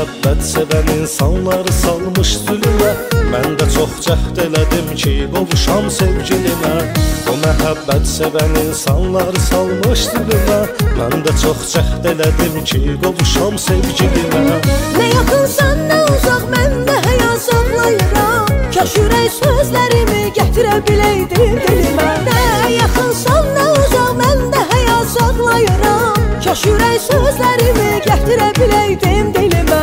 məhəbbət sevən insanları salmış zülmə. Mən də çox cəhd elədim ki, qovuşam sevgilimə. O məhəbbət sevən insanları salmış zülmə. Mən də çox cəhd elədim ki, qovuşam sevgilimə. Nə yaxınsan, nə uzaq, mən də həyat saxlayıram. Kaş ürək sözlərimi gətirə biləydim dilimə. Nə yaxınsan, nə uzaq, mən də həyat saxlayıram. Kaş ürək sözlərimi gətirə biləydim dilimə.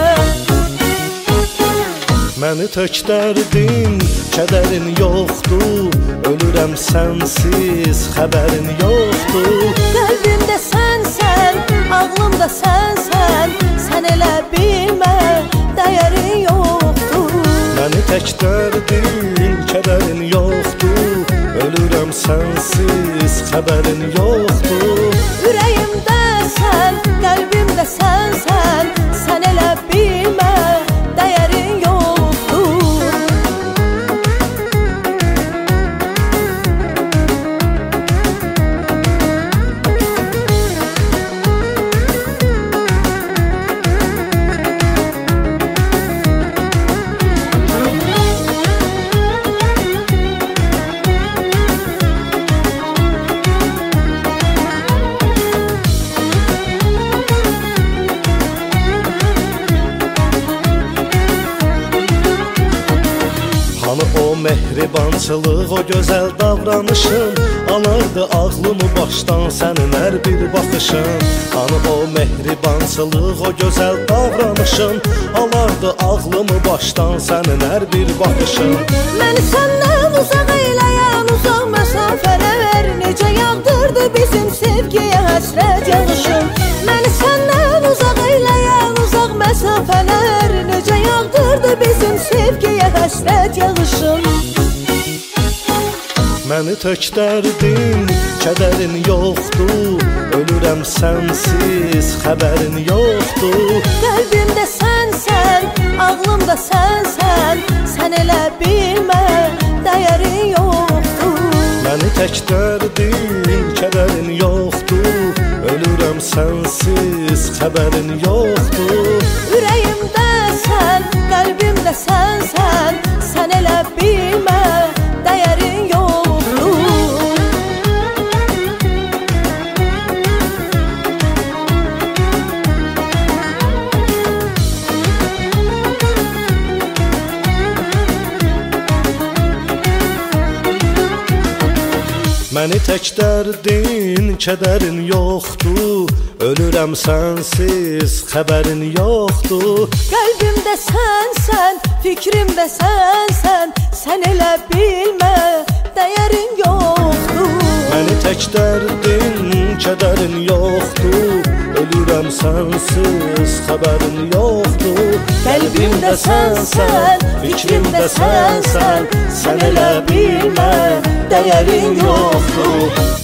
Məni tək dərdin, kədərin yoxdur. Ölürəm sənsiz, xəbərin yoxdur. Qəlbimdə sənsən, ağlımda sənsən. Sən elə bilmə, dəyərin yoxdur. Məni tək dərdin, kədərin yoxdur. Ölürəm sənsiz, xəbərin yoxdur. Ürəyimdə sən, qəlbimdə sənsən. Sən elə bilmə, dəyərin yoxdur. Hanı o mehribançılıq, o gözəl davranışın. Alardı ağlımı başdan sənin hər bir baxışın. Hanı o mehribançılıq, o gözəl davranışın. Alardı ağlımı başdan sənin hər bir baxışın. Məni səndən uzaq eyləyən uzaq məsafələr. Necə yağdırdı bizim sevgiyə həsrət yağışın. Məni səndən uzaq eyləyən uzaq məsafələr. Necə yağdırdı bizim sevgiyə həsrət yağışın. Məni tək dərdin, kədərin yoxdur. Ölürəm sənsiz, xəbərin yoxdur. Qəlbimdə sənsən, ağlımda sənsən. Sən elə bilmə, dəyərin yoxdur. Məni tək dərdin, kədərin yoxdur. Ölürəm sənsiz, xəbərin yoxdur. Ürəyimdə sən, qəlbimdə sənsən. Sən elə bilmə, dəyərin yoxdur. Məni tək dərdin, kədərin yoxdur. Ölürəm sənsiz, xəbərin yoxdur. Qəlbimdə sənsən, fikrimdə sənsən. Sən elə bilmə, dəyərin yoxdur. Məni tək dərdin, kədərin yoxdur. Ölürəm sənsiz, xəbərin yoxdur. Qəlbimdə sənsən, fikrimdə sənsən. Sən elə bilmə, dəyərin yoxdur.